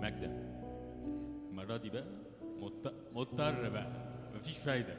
ماجدة المرة دي بقى مضطر بقى، مفيش فايدة.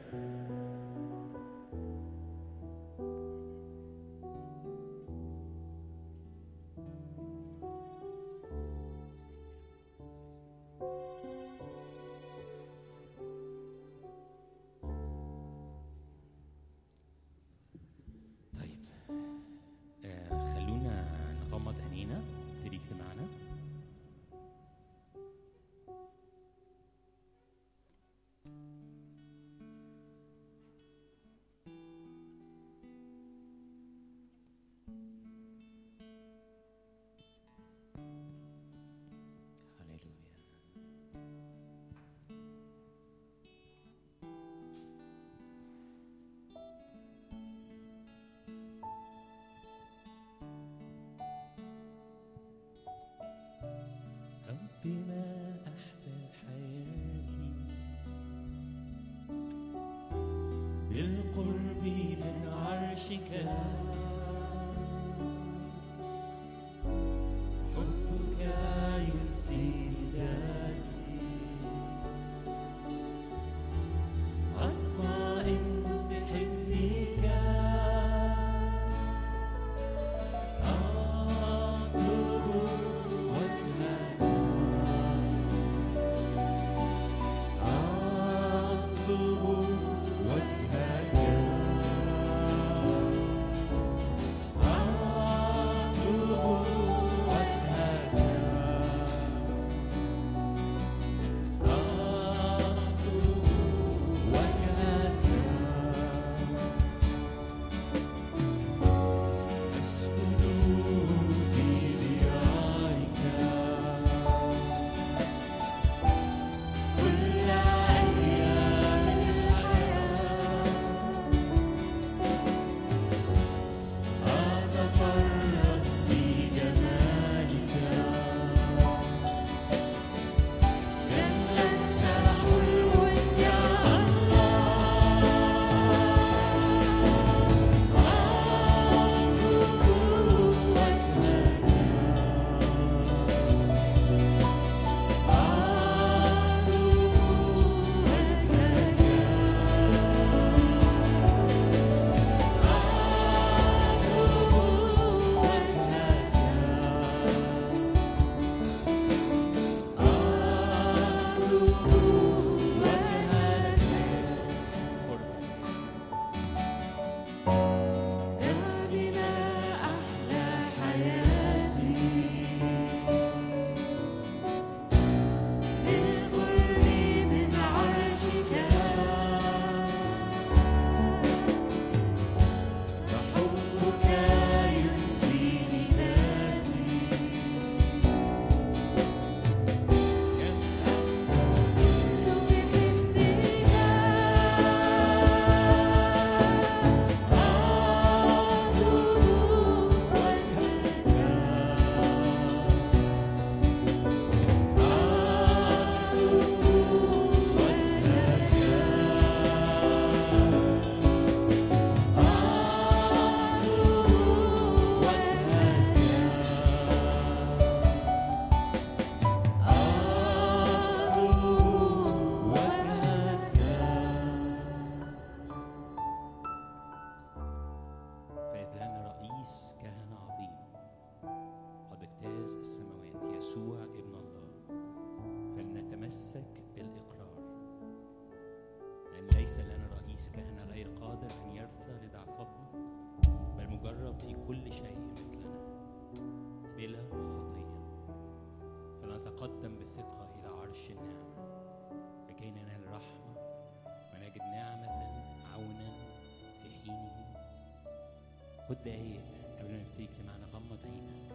خد دقايق قبل ما نبتدي اجتماعنا، غمض عينك،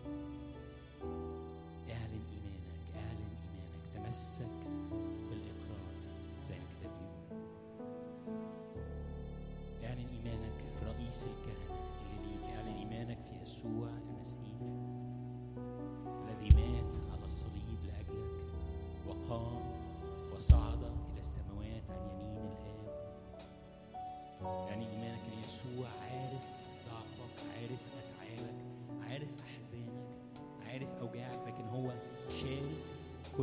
اعلن ايمانك، تمسك بالاقرار زي ما الكتاب بيقول. اعلن ايمانك في رئيس الكهنه اللي ليك، اعلن ايمانك في يسوع المسيح الذي مات على الصليب لاجلك وقام وصعد الى السماوات عن يمين الاب. يعني ايمانك ان يسوع عارف ضعفك، عارف أتعابك، عارف أحزانك، عارف أوجاعك، لكن هو شال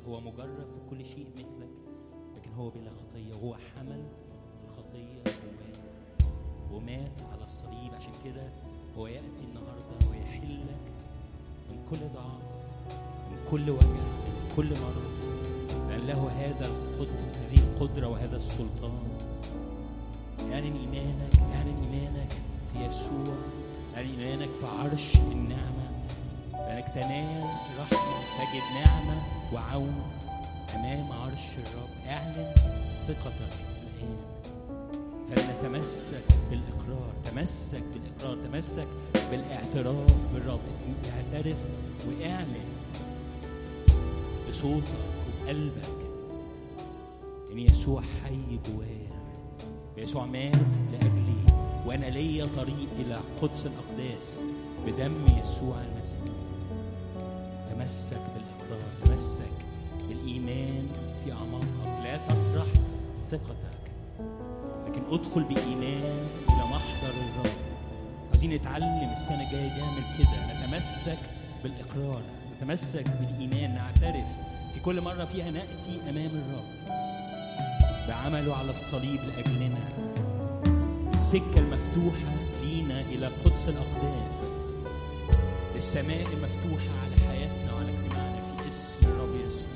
هو مجرب في كل شيء مثلك، لكن هو بلا خطية، وهو حمل الخطية جواه ومات على الصليب. عشان كده هو يأتي النهاردة ويحلك من كل ضعف، من كل وجع، من كل مرض، لأن له هذه القدرة وهذا السلطان. اعلن إيمانك في يسوع، اعلن إيمانك في عرش النعمة، لأنك تنال رحمة، تجد نعمة وعون أمام عرش الرب. اعلن ثقتك الآن، فلنتمسك بالإقرار، تمسك بالاعتراف بالرب. اعترف واعلن بصوتك وبقلبك إن يسوع حي جوايا، يسوع مات لأجلي، وأنا ليا طريق إلى قدس الأقداس بدم يسوع المسيح. تمسك بالإقرار، تمسك بالإيمان في أعماقك، لا تطرح ثقتك، لكن ادخل بإيمان إلى محضر الرب. عايزين نتعلم السنة الجاية نعمل كده، نتمسك بالإقرار، نتمسك بالإيمان، نعترف في كل مرة فيها نأتي أمام الرب بعمله على الصليب لأجلنا. السكة المفتوحة لينا إلى قدس الأقداس، السماء المفتوحة على حياتنا وعلى اجتماعنا في اسم الرب يسوع.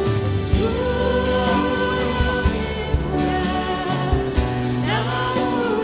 Oh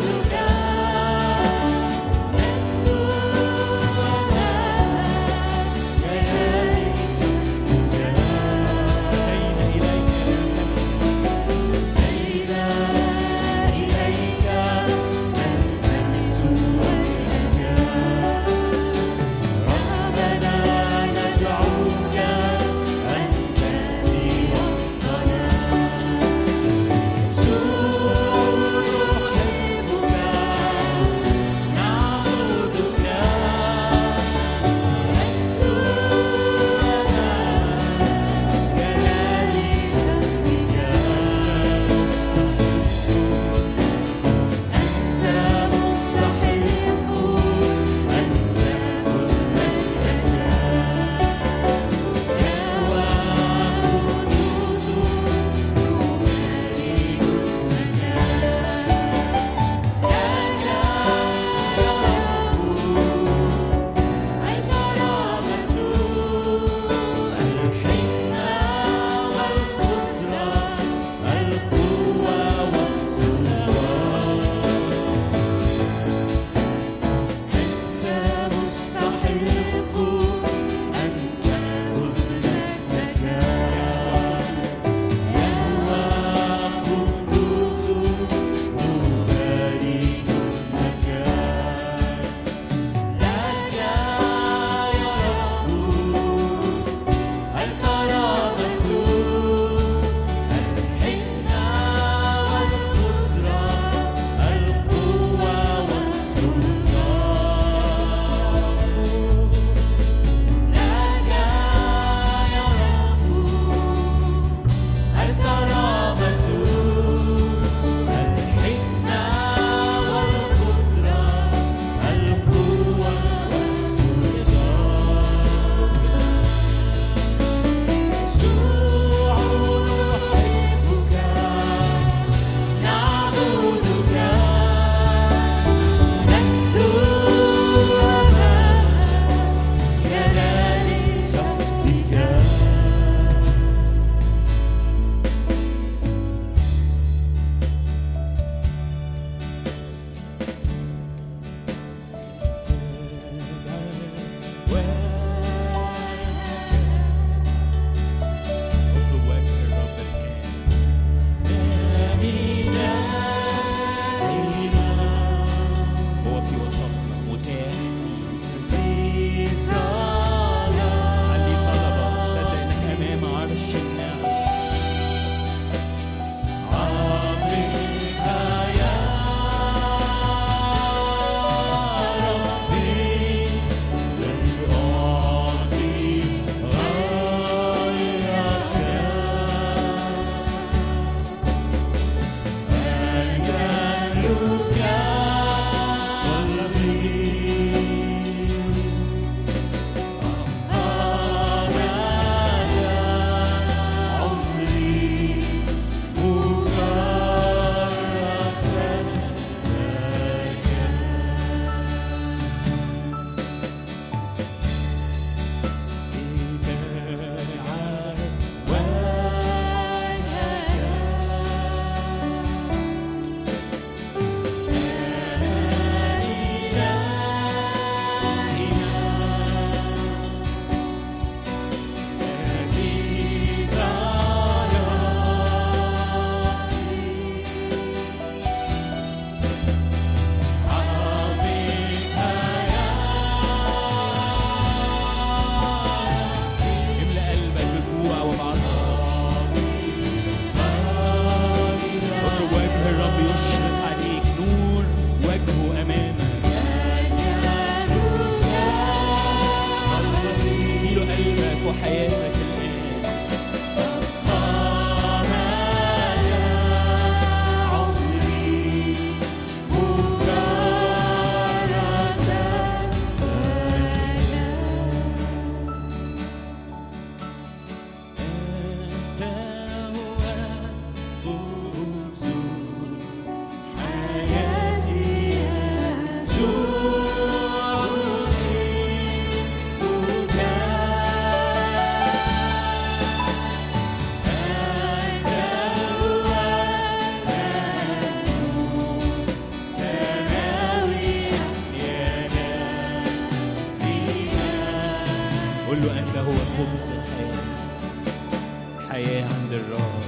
حياة عند الرب.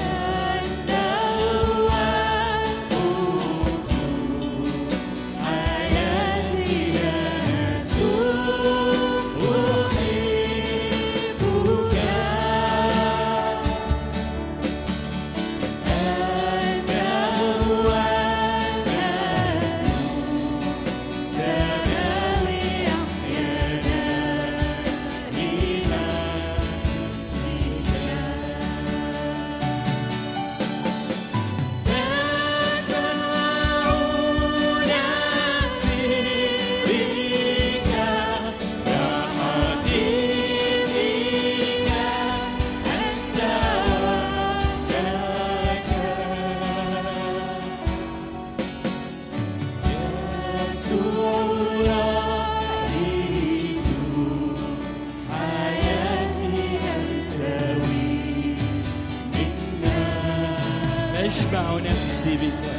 أشبع نفسي بك.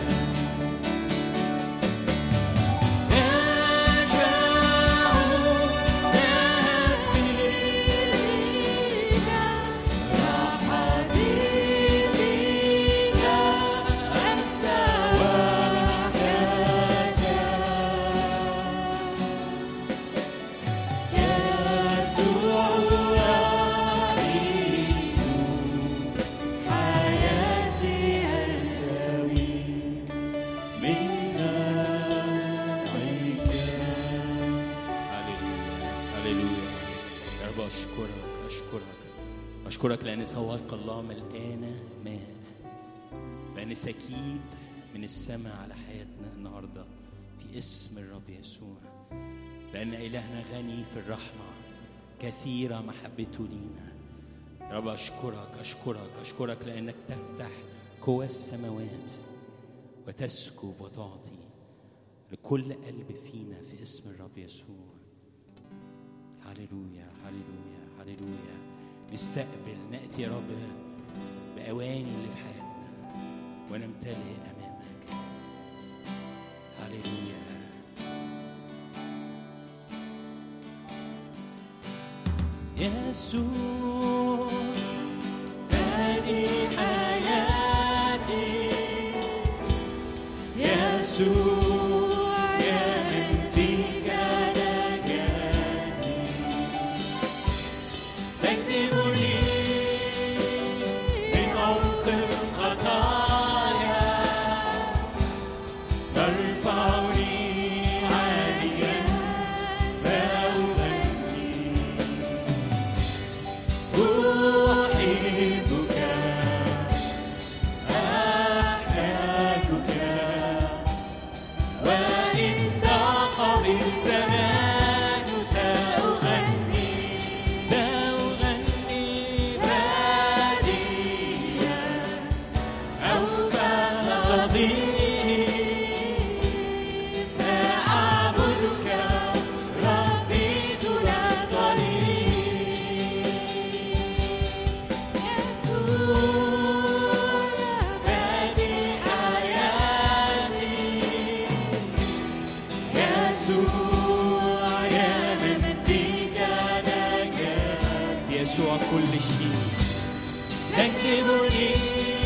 أشكرك لأن سواق الله ملقانة ماء، لأن سكيب من السماء على حياتنا النهاردة في اسم الرب يسوع، لأن إلهنا غني في الرحمة، كثيرة محبته لينا. يا رب أشكرك لأنك تفتح قوى السماوات وتسكب وتعطي لكل قلب فينا في اسم الرب يسوع. هللويا هللويا هللويا. نستقبل نأتي يا رب بأواني اللي في حياتنا ونمتلئ أمامك. هللويا. يسوع فادي حياتي، يسوع يا من فيك نجاتي، تكتبني من عمق الخطايا، ترفعني عاليا فأغني، أحبك أحتاجك، وإن ضاق بالزمان سأغني فاديا أوفى صديق، سأعبدك ربي طول الطريق. يسوع فادي حياتي، يسوع يا من فيك نجاتي، يسوع كل شيء، تكتبني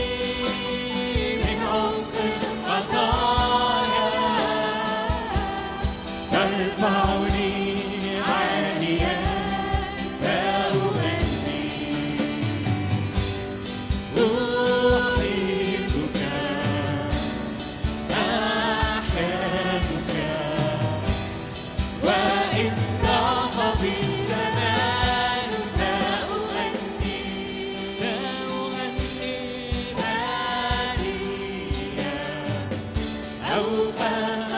من عمق الخطايا، ترفعني عاليا فأغني، أحبك أحبك، وإن ضاق بالزمان سأغني فاديا أوفى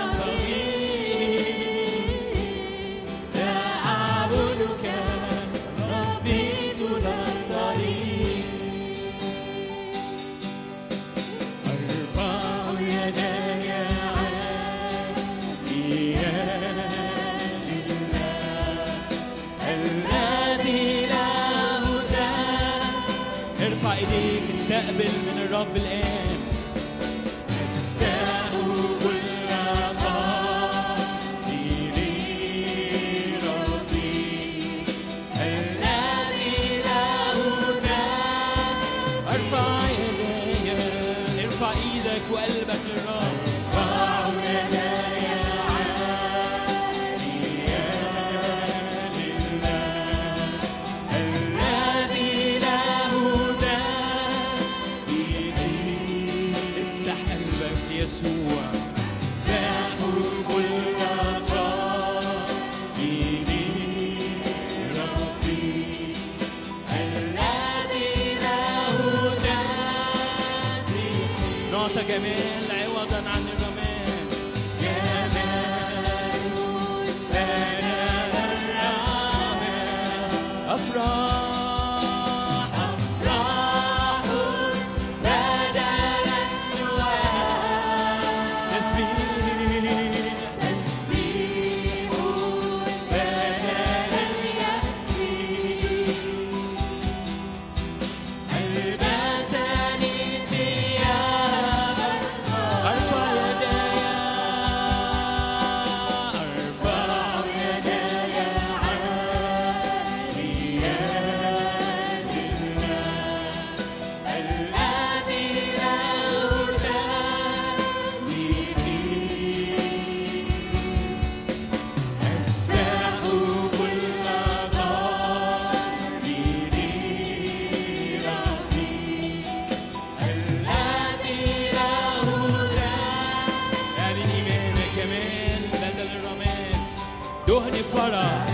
صديق، سأعبدك ربي طول الطريق. أرفع يداي عاليا لله الذي له دام. ارفع ايديك، استقبل من الرب الآن. افتح كل قلبي لربي الذي له دام، ارفع يدي، ارفع ايدك وقلبك للرب. ارفع يدي عالية لله الذي له دائما. افتح قلبك ليسوع، افتح كل جمال عوضا عن الرماد. جمال بدل الرماد، أفراح أفراح بدل النوال، تسبيح تسبيح بدل اليأس. ألبسني ثياب أرفع يدي دهن فرح.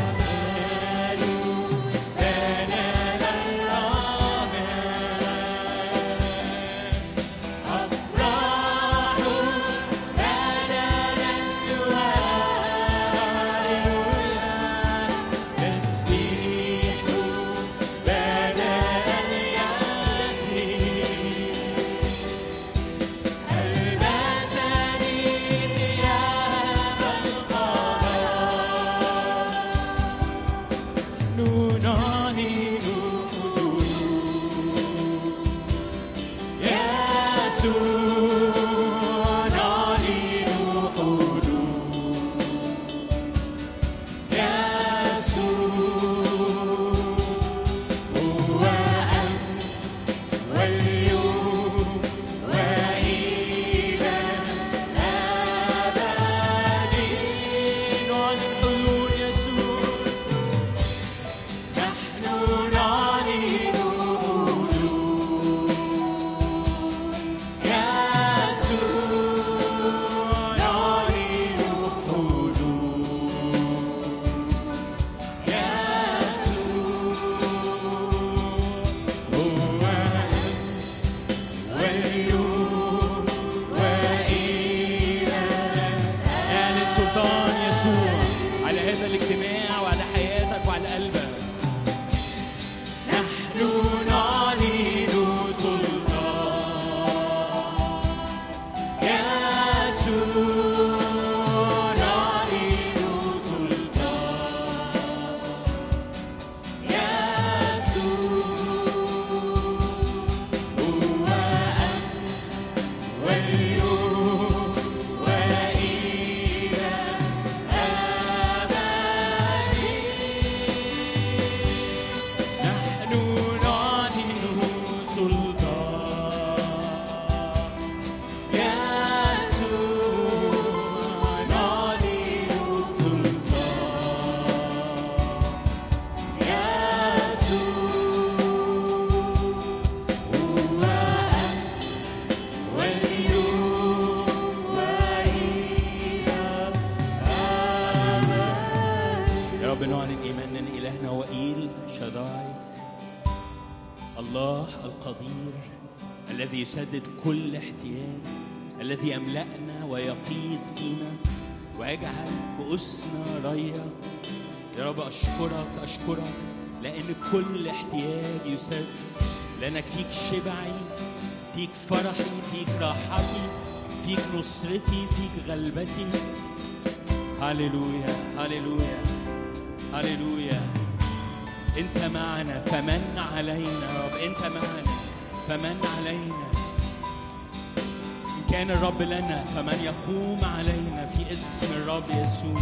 الذي يسدد كل احتياج، الذي يملأنا ويفيض فينا ويجعل كؤوسنا ريا. يا رب أشكرك لأن كل احتياج يسد، لأنك فيك شبعي، فيك فرحي، فيك راحتي، فيك نصرتي، فيك غلبتي. هاليلويا هاليلويا هاليلويا. أنت معنا فمن علينا يا رب، أنت معنا فمن علينا. إن كان الرب لنا فمن يقوم علينا في اسم الرب يسوع.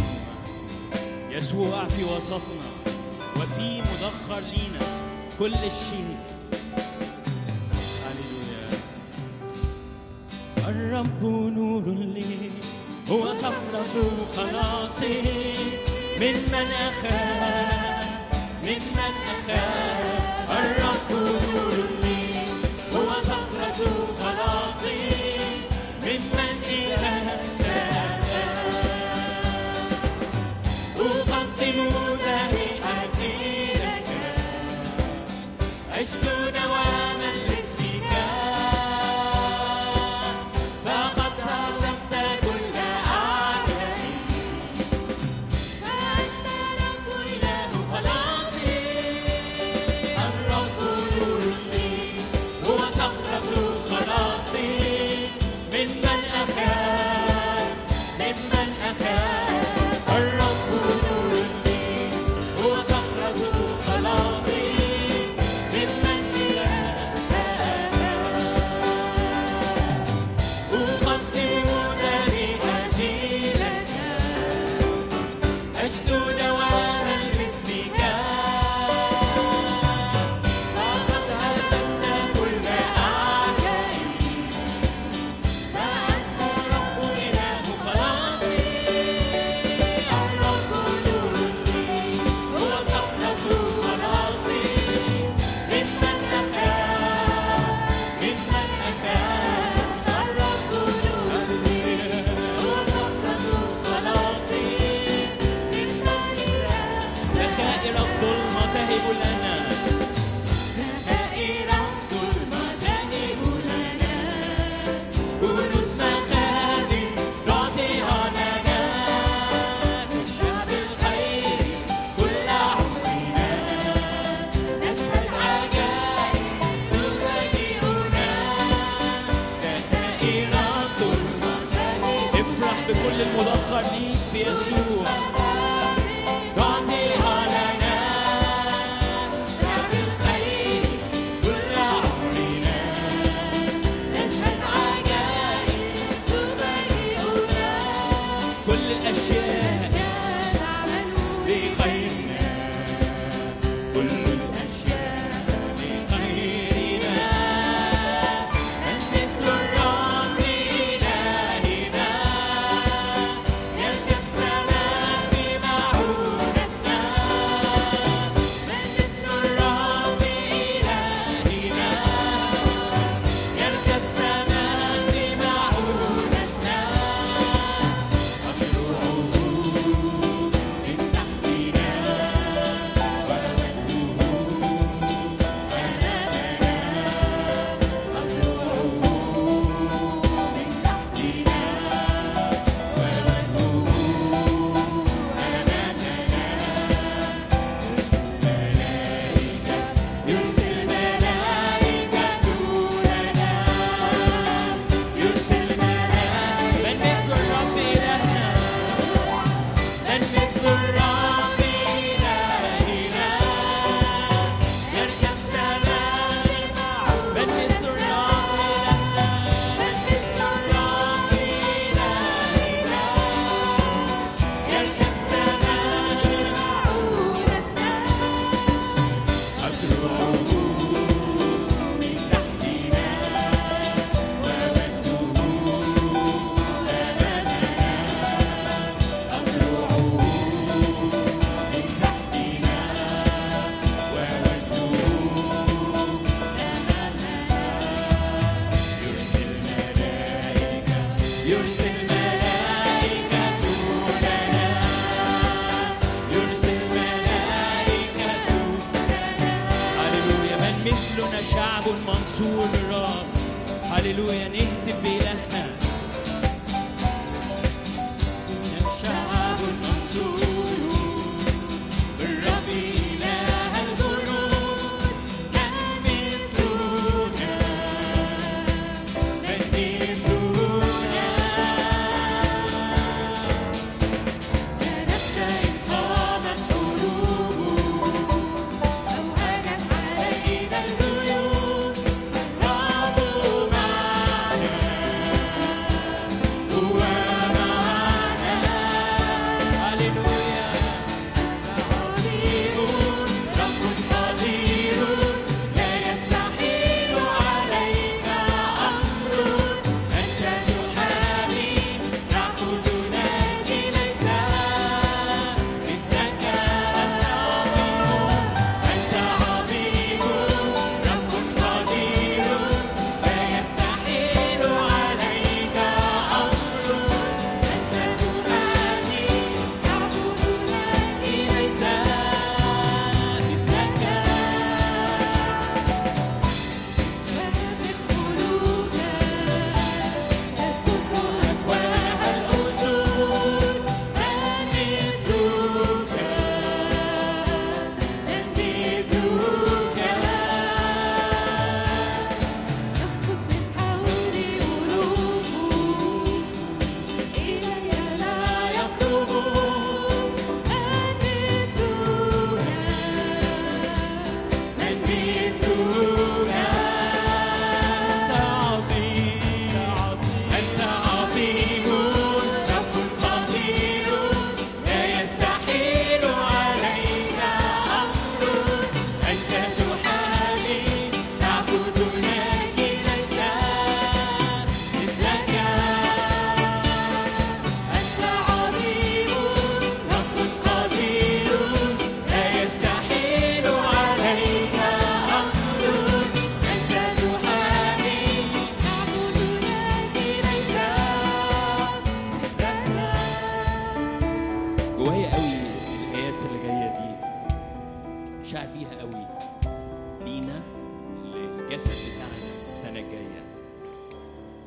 يسوع في وسطنا وفي مدخر لينا كل شيء. الرب نور لي هو صخرة خلاصي ممن أخاف الرب نور لي هو صخرة خلاصي ممن إله أقدم تهيئتي لك عشت دواما لاسمك فقد هزمت كل أعدائي فأنت رب إله خلاصي الرب نور لي هو صخرة خلاصي ممن أخاف الرب نور لي هو صخرة خلاصي ممن إله أقدم تهيئتي لك أجد دواما باسمك فقد هزمت كل أعدائي فأنت رب إله خلاصي الرب نور لي هو صخرة خلاصي ممن أخاف الرب نور لي هو صخرة خلاصي ممن إله ذخائر الظلمة تهب لنا ذخائر الظلمة تهب لنا كنوز مخازن نعطيها لنا نشهد بالخير كل عمرنا نشهد عجائب تفاجئنا ذخائر الظلمة افرح بكل المدخر ليك في يسوع تعطيها لنا نشهد بالخير كل عمرنا نشهد عجائب تفاجئنا كل الأشياء بخيرنا كل الأشياء بخيرنا من مثل الرب إلهنا يركب سماء في معونتنا من مثل الرب إلهنا يركب سماء في معونتنا أشرعه من تحتنا ووجهه أمامنا أشرعه من تحتنا ووجهه أمامنا يرسل ملائكة لنا يرسل ملائكة من مثل الرب إلهنا من مثل الرب إلهنا يركب سماء من مثل الرب إلهنا من مثل الرب إلهنا يركب سماء أشرعه من تحتنا ووجهه أمامنا أشرعه من تحتنا ووجهه أمامنا يرسل ملائكة لنا يرسل ملائكة لنا هللويا من مثلنا شعب منصور بالرب هللويا نهتف بإلهنا شعب منصور بالرب إله الجنود من مثلنا من مثلنا كنبت إن قامت حروب أو هانت علينا الجيوب الرب معنا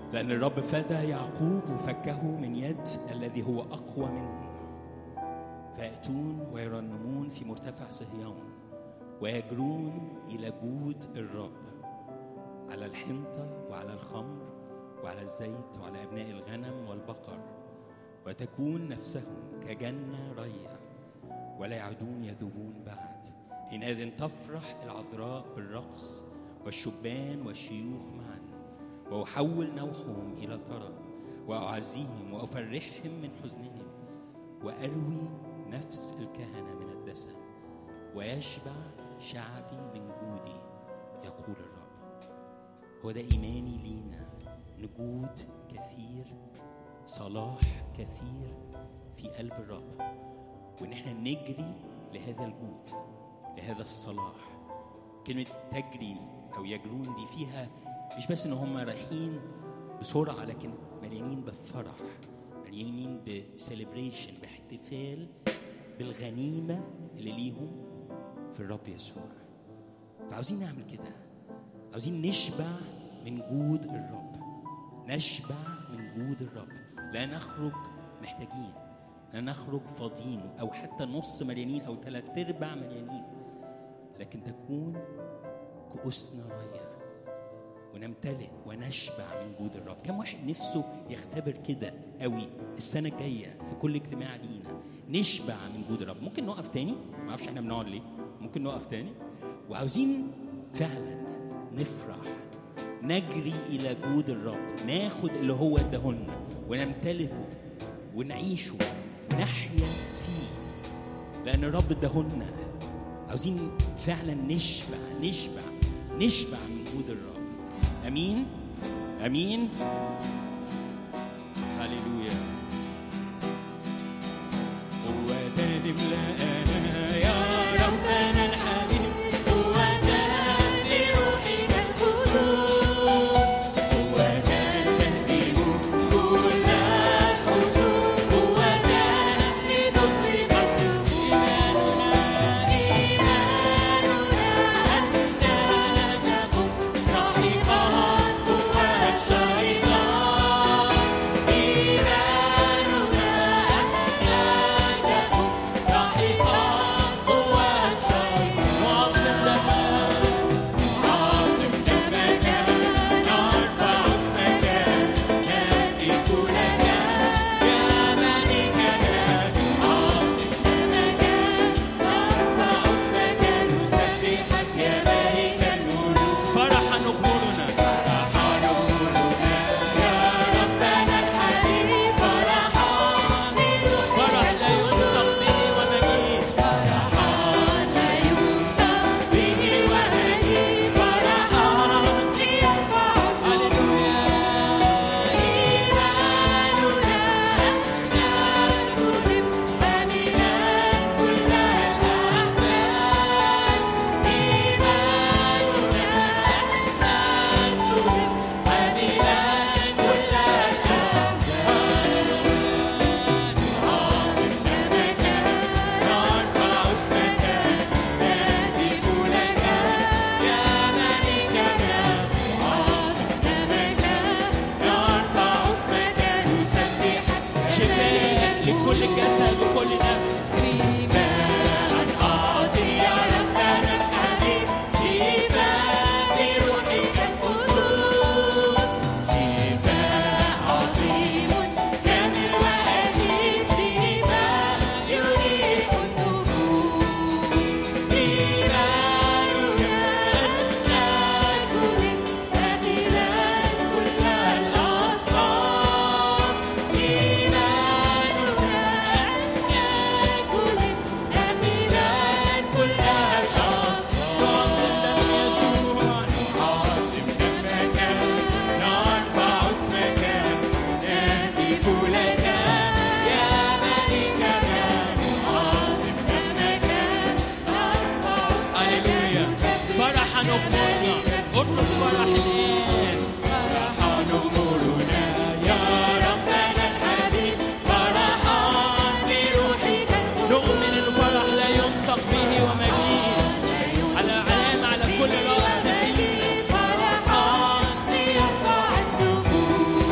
لأن الرب فدى يعقوب وفكه من يد الذي هو أقوى منه. فيأتون ويرنمون في مرتفع صهيون ويجرون إلى جود الرب على الحنطة وعلى الخمر وعلى الزيت وعلى أبناء الغنم والبقر، وتكون نفسهم كجنة رية ولا يعودون يذوبون بعد. حينئذ تفرح العذراء بالرقص والشبان والشيوخ معا، وأحول نوحهم إلى طرب وأعزيهم وأفرحهم من حزنهم، وأروي نفس الكهنة من الدسم، ويشبع شعبي من جودي، يقول الرب. هو ده إيماني لينا، نجود كثير، صلاح كثير في قلب الرب، وإن احنا نجري لهذا الجود، لهذا الصلاح. كلمة تجري أو يجرون دي فيها مش بس إن هم رايحين بسرعة، لكن مليانين بفرح، مليانين بسيليبريشن، باحتفال بالغنيمة اللي ليهم في الرب يسوع. فعاوزين نعمل كده، عاوزين نشبع من جود الرب، نشبع من جود الرب، لا نخرج محتاجين، لا نخرج فاضيين أو حتى نص مليانين أو 3/4 مليانين، لكن تكون كؤوسنا رية ونمتلئ ونشبع من جود الرب. كم واحد نفسه يختبر كده قوي السنة الجاية في كل اجتماع لينا نشبع من جود الرب؟ ممكن نقف تاني، ما اعرفش احنا بنقعد ليه، ممكن نقف تاني. وعاوزين فعلا نفرح، نجري إلى جود الرب، ناخد اللي هو اداهولنا ونمتلكه ونعيشه ونحيا فيه، لأن الرب اداهولنا. عاوزين فعلا نشبع نشبع نشبع من جود الرب. أمين أمين. هاليلويا. هو ده ملأنا يا ربنا الحبيب، هو ده لروحك القدوس، هو ده تهديم كل الحزون، هو ده لنطلق إيماننا أن نجاكم صاحبها هو الشيطان، إيماننا أن نجاكم صاحبها هو الشيطان. وعظم دمك نرفع اسمك، نهتف لك يا ملكنا. عظم دمك نرفع اسمك، نسبحك يا ملك الملوك. فرحا نغمرنا فرحا نغمرنا يا ربنا الحبيب، فرحا فرح لا ينطق به ومجيد، فرحا لا ينطق به ومجيد، فرحا ليرفع هللويا. إيماننا أن نسلم آمنا كل الأحزان، إيماننا أن نسلم آمنا كل الأحزان. عظم دمك نرفع اسمك، نهتف لك يا ملكنا. عظم دمك نرفع اسمك، نسبحك. شفاء لكل جسد وكل نفس، شفاء أعطي يا ربنا الحبيب، شفاء لروحك القدوس، شفاء عظيم كامل وأجيب، شفاء يريح النفوس. إيماننا أن نكون آمنا كل الأصنام، إيماننا أن نكون آمنا كل الأصنام. عظم دم يسوع، عظم دمك نرفع اسمك، نهتف لك يا ملكنا. عظم دمك نرفع اسمك. هللويا. فرحا نغمرنا، اطلب فرح الآن. فرحا نغمرنا يا ربنا الحبيب، فرحا بروحك. نؤمن إن الفرح لا ينطق به ومجيد، على علامة على كل رأس فينا. فرحا ليرفع النفوس،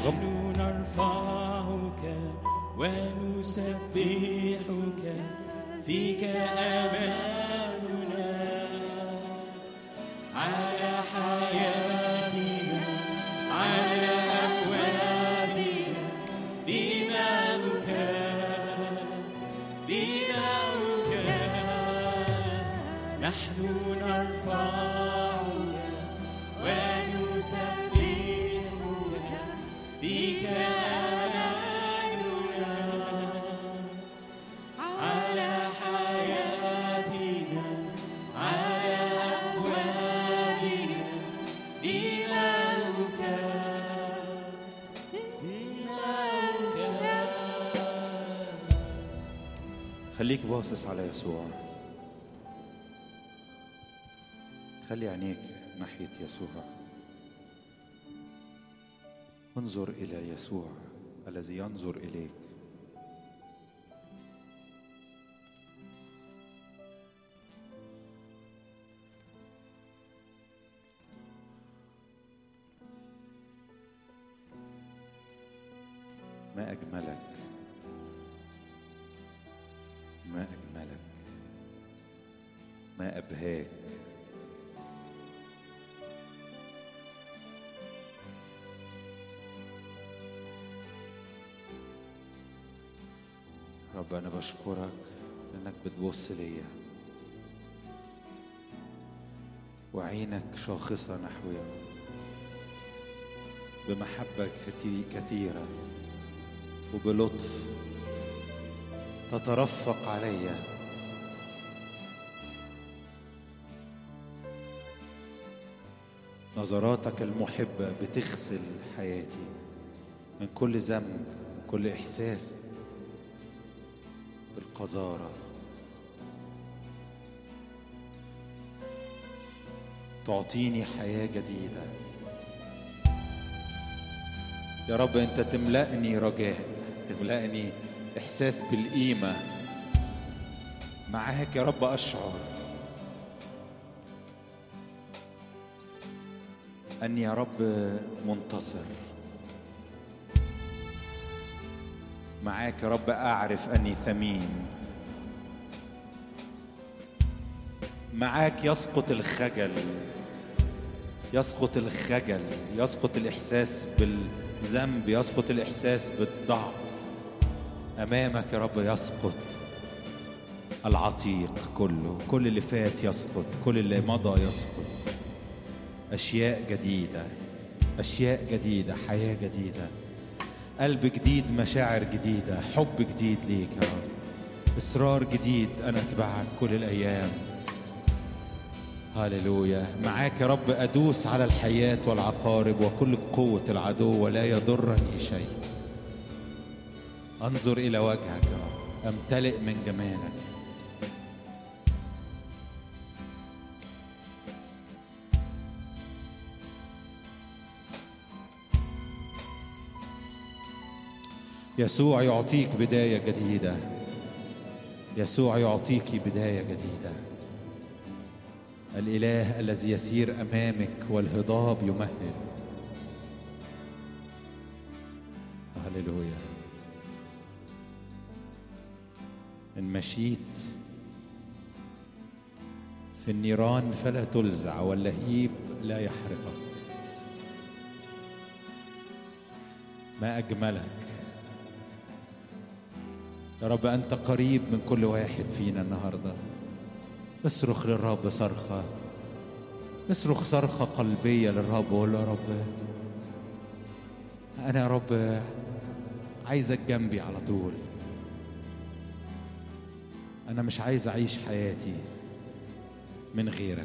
نحن نرفعك ونسبحك، فيك آمالنا على حياتنا، على أبوابنا بناؤك بناؤك. نحن نرفعك ونسبحك، فيك آمالنا على حياتنا، على أبوابنا بناؤك بناؤك. خليك باصص على يسوع، خلي عينيك ناحية يسوع، انظر إلى يسوع الذي ينظر إليك. ما أجملك، ما أجملك، ما أبهاك. رب أنا بشكرك لأنك بتبص ليا وعينك شاخصة نحوي بمحبة كثيرة وبلطف تترفق علي. نظراتك المحبة بتغسل حياتي من كل ذنب، من كل إحساس بالقذارة. تعطيني حياة جديدة يا رب. أنت تملأني رجاء، تملأني إحساس بالقيمة معاك يا رب. أشعر أني يا رب منتصر معاك يا رب. أعرف أني ثمين معاك. يسقط الخجل، يسقط الخجل، يسقط الإحساس بالذنب، يسقط الإحساس بالضعف. أمامك يا رب يسقط العتيق كله، كل اللي فات يسقط، كل اللي مضى يسقط. أشياء جديدة، أشياء جديدة، حياة جديدة، قلب جديد، مشاعر جديدة، حب جديد ليك يا رب، إصرار جديد. أنا أتبعك كل الأيام. هاليلويا. معاك يا رب أدوس على الحياة والعقارب وكل قوة العدو ولا يضرني شيء. أنظر إلى وجهك يا رب، أمتلئ من جمالك. يسوع يعطيك بداية جديدة، يسوع يعطيك بداية جديدة. الإله الذي يسير أمامك والهضاب يمهد. هللويا. إن مشيت في النيران فلا تلزع واللهيب لا يحرقك. ما أجملك يا رب. أنت قريب من كل واحد فينا النهاردة. اصرخ للرب صرخة، اصرخ صرخة قلبية للرب وقول له يا رب أنا يا رب عايزك جنبي على طول. أنا مش عايز أعيش حياتي من غيرك.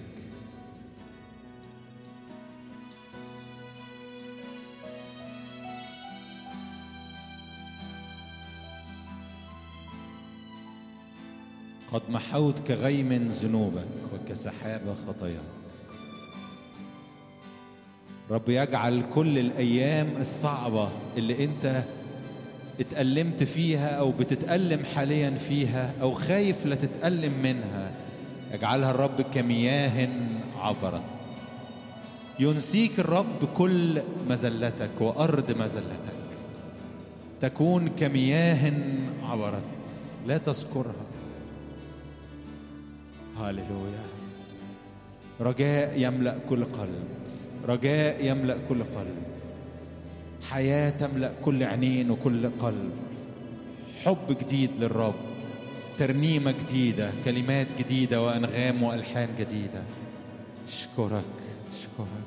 قد محوت كغيم ذنوبك وكسحاب خطاياك. رب يجعل كل الأيام الصعبة اللي أنت اتألمت فيها أو بتتألم حاليا فيها أو خايف لا تتألم منها، يجعلها الرب كمياه عبرت. ينسيك الرب كل مزلتك وأرض مزلتك، تكون كمياه عبرت لا تذكرها. هاليلويا. رجاء يملأ كل قلب، رجاء يملأ كل قلب، حياة تملأ كل عينين وكل قلب، حب جديد للرب، ترنيمة جديدة، كلمات جديدة وأنغام وألحان جديدة. أشكرك أشكرك.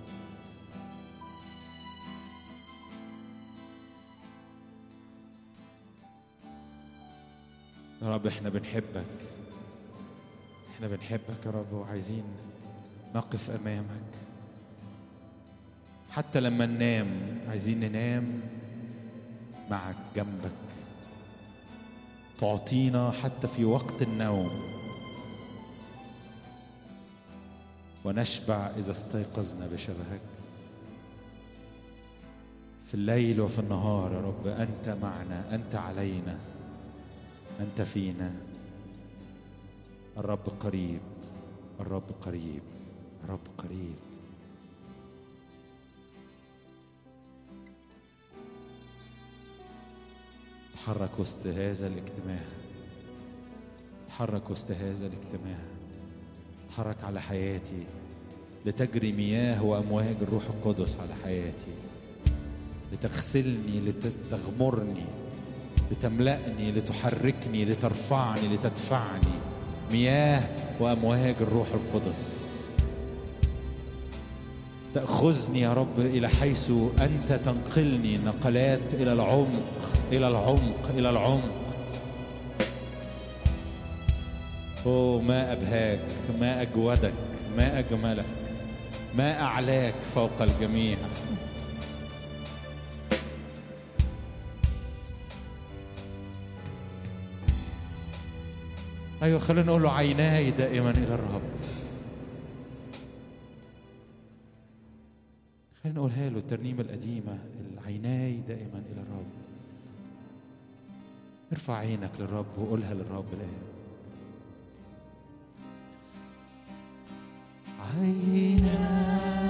يا رب احنا بنحبك، احنا بنحبك يا رب، وعايزين نقف أمامك حتى لما ننام، عايزين ننام معك جنبك، تعطينا حتى في وقت النوم، ونشبع إذا استيقظنا بشبهك. في الليل وفي النهار يا رب أنت معنا، أنت علينا، أنت فينا. الرب قريب، الرب قريب، الرب قريب. تحرك وسط هذا الاجتماع، تحرك وسط هذا الاجتماع، تحرك على حياتي لتجري مياه وأمواج الروح القدس على حياتي، لتغسلني، لتغمرني، لتملأني، لتحركني، لترفعني، لتدفعني. مياه وأمواج الروح القدس تأخذني يا رب إلى حيث أنت تنقلني، نقلات إلى العمق، إلى العمق، إلى العمق. أوه ما أبهاك، ما أجودك، ما أجملك، ما أعلاك فوق الجميع. أيوة خلينا نقول له عيناي دائما إلى الرب. خلينا نقولها له الترنيمة القديمة، العيناي دائما إلى الرب. ارفع عينك للرب وقولها للرب الآن. عيناي